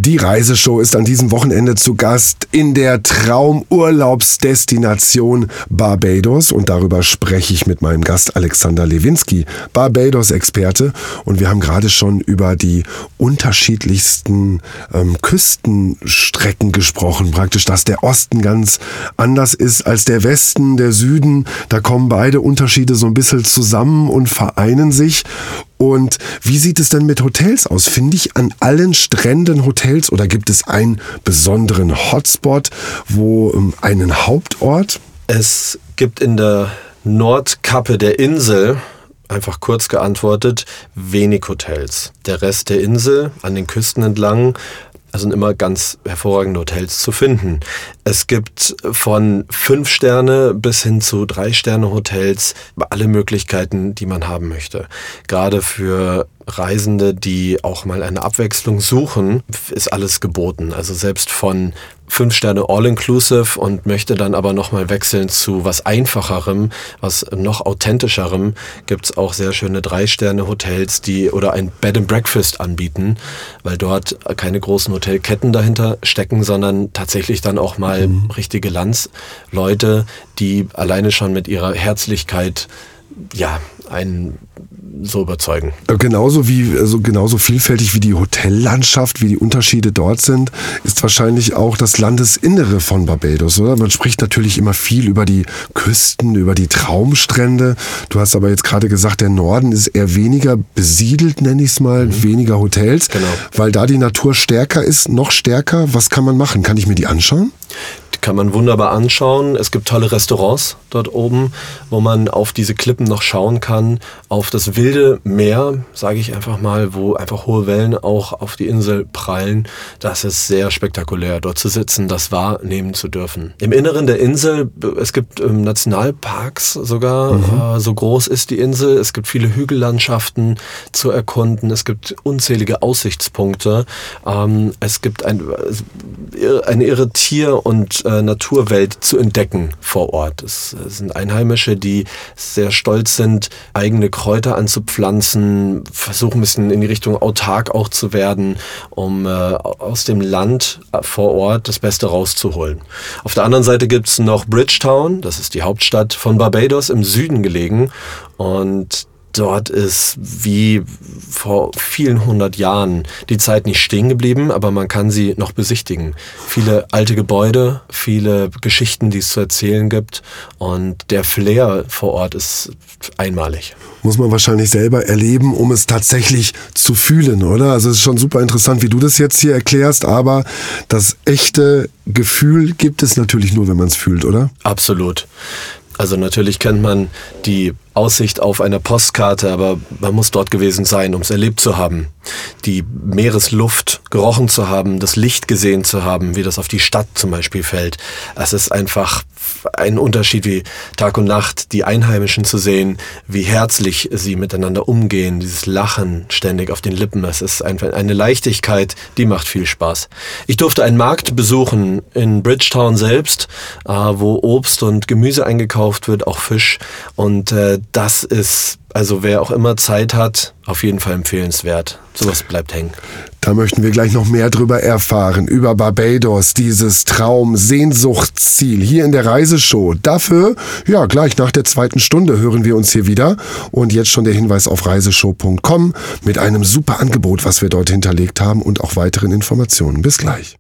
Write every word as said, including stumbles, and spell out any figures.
Die Reiseshow ist an diesem Wochenende zu Gast in der Traumurlaubsdestination Barbados und darüber spreche ich mit meinem Gast Alexander Lewinski, Barbados-Experte, und wir haben gerade schon über die unterschiedlichsten ähm, Küstenstrecken gesprochen, praktisch, dass der Osten ganz anders ist als der Westen, der Süden, da kommen beide Unterschiede so ein bisschen zusammen und vereinen sich. Und wie sieht es denn mit Hotels aus? Finde ich an allen Stränden Hotels oder gibt es einen besonderen Hotspot, wo ähm, einen Hauptort? Es gibt in der Nordkappe der Insel, einfach kurz geantwortet, wenig Hotels. Der Rest der Insel an den Küsten entlang, also sind immer ganz hervorragende Hotels zu finden. Es gibt von fünf Sterne bis hin zu drei Sterne Hotels alle Möglichkeiten, die man haben möchte. Gerade für Reisende, die auch mal eine Abwechslung suchen, ist alles geboten. Also selbst von fünf Sterne All-Inclusive und möchte dann aber nochmal wechseln zu was Einfacherem, was noch Authentischerem, gibt's auch sehr schöne drei Sterne Hotels, die oder ein Bed and Breakfast anbieten, weil dort keine großen Hotelketten dahinter stecken, sondern tatsächlich dann auch mal mhm. richtige Landsleute, die alleine schon mit ihrer Herzlichkeit ja einen so überzeugen. Genauso wie, also genauso vielfältig wie die Hotellandschaft, wie die Unterschiede dort sind, ist wahrscheinlich auch das Landesinnere von Barbados, oder? Man spricht natürlich immer viel über die Küsten, über die Traumstrände. Du hast aber jetzt gerade gesagt, der Norden ist eher weniger besiedelt, nenne ich es mal, mhm. weniger Hotels, genau. Weil da die Natur stärker ist, noch stärker. Was kann man machen? Kann ich mir die anschauen? Die kann man wunderbar anschauen. Es gibt tolle Restaurants dort oben, wo man auf diese Klippen noch schauen kann, auf das wilde Meer, sage ich einfach mal, wo einfach hohe Wellen auch auf die Insel prallen. Das ist sehr spektakulär, dort zu sitzen, das wahrnehmen zu dürfen. Im Inneren der Insel, es gibt ähm, Nationalparks sogar, mhm. äh, so groß ist die Insel. Es gibt viele Hügellandschaften zu erkunden. Es gibt unzählige Aussichtspunkte. Ähm, es gibt ein, eine irre Tier- und äh, Naturwelt zu entdecken vor Ort. Es, es sind Einheimische, die sehr stolz sind, eigene Kräuter anzupflanzen, versuchen ein bisschen in die Richtung autark auch zu werden, um äh, aus dem Land vor Ort das Beste rauszuholen. Auf der anderen Seite gibt es noch Bridgetown, das ist die Hauptstadt von Barbados, im Süden gelegen, und dort ist wie vor vielen hundert Jahren die Zeit nicht stehen geblieben, aber man kann sie noch besichtigen. Viele alte Gebäude, viele Geschichten, die es zu erzählen gibt, und der Flair vor Ort ist einmalig. Muss man wahrscheinlich selber erleben, um es tatsächlich zu fühlen, oder? Also es ist schon super interessant, wie du das jetzt hier erklärst, aber das echte Gefühl gibt es natürlich nur, wenn man es fühlt, oder? Absolut. Also natürlich kennt man die Aussicht auf einer Postkarte, aber man muss dort gewesen sein, um es erlebt zu haben. Die Meeresluft gerochen zu haben, das Licht gesehen zu haben, wie das auf die Stadt zum Beispiel fällt. Es ist einfach ein Unterschied wie Tag und Nacht, die Einheimischen zu sehen, wie herzlich sie miteinander umgehen, dieses Lachen ständig auf den Lippen. Es ist einfach eine Leichtigkeit, die macht viel Spaß. Ich durfte einen Markt besuchen in Bridgetown selbst, wo Obst und Gemüse eingekauft wird, auch Fisch, und das ist, also wer auch immer Zeit hat, auf jeden Fall empfehlenswert. Sowas bleibt hängen. Da möchten wir gleich noch mehr drüber erfahren, über Barbados, dieses Traum-Sehnsuchtsziel hier in der Reiseshow. Dafür, ja, gleich nach der zweiten Stunde hören wir uns hier wieder. Und jetzt schon der Hinweis auf reiseshow punkt com mit einem super Angebot, was wir dort hinterlegt haben, und auch weiteren Informationen. Bis gleich.